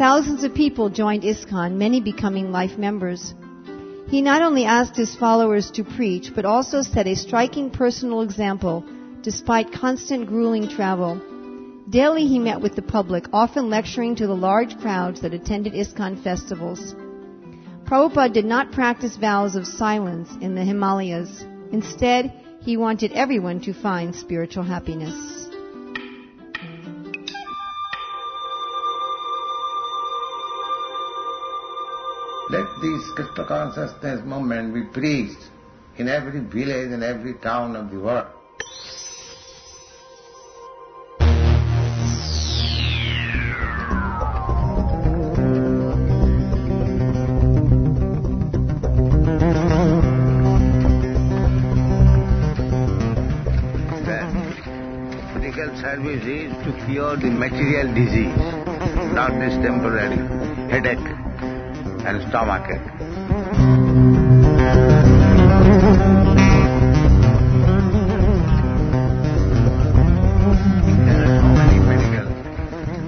thousands of people joined ISKCON, many becoming life members. He not only asked his followers to preach, but also set a striking personal example despite constant grueling travel. Daily he met with the public, often lecturing to the large crowds that attended ISKCON festivals. Prabhupada did not practice vows of silence in the Himalayas. Instead, he wanted everyone to find spiritual happiness. Let this Krishna consciousness movement be preached in every village and every town of the world. Service is to cure the material disease, not this temporary headache and stomachache.